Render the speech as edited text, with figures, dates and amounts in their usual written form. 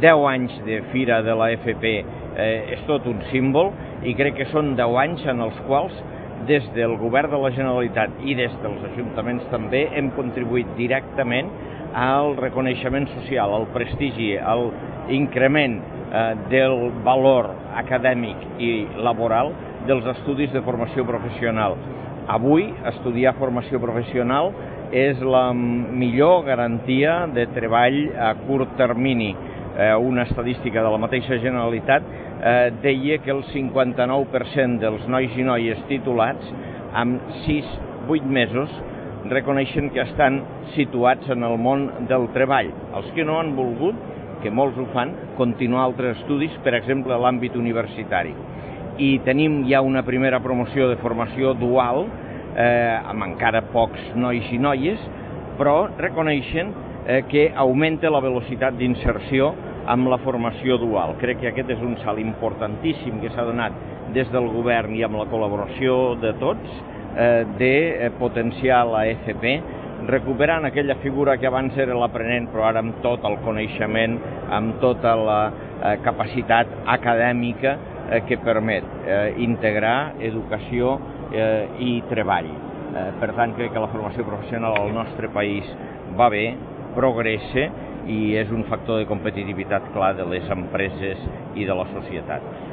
10 anys de Fira de la FP és tot un símbol i crec que són 10 anys en els quals des del Govern de la Generalitat i des dels ajuntaments també hem contribuït directament al reconeixement social, al prestigi, al increment del valor acadèmic i laboral dels estudis de formació professional. Avui, estudiar formació professional és la millor garantia de treball a curt termini. Una estadística de la mateixa Generalitat deia que el 59% dels nois i noies titulats en 6-8 mesos reconeixen que estan situats en el món del treball. Els que no han volgut, que molts ho fan, continuar altres estudis, per exemple, a l'àmbit universitari. I tenim ja una primera promoció de formació dual, amb encara pocs nois i noies, però reconeixen que augmenta la velocitat d'inserció amb la formació dual. Crec que aquest és un salt importantíssim que s'ha donat des del govern i amb la col·laboració de tots, de potenciar la FP, recuperant aquella figura que abans era l'aprenent, però ara amb tot el coneixement, amb tota la capacitat acadèmica que permet integrar educació i treball. Per tant, crec que la formació professional al nostre país va bé, progressa i és un factor de competitivitat clar de les empreses i de la societat.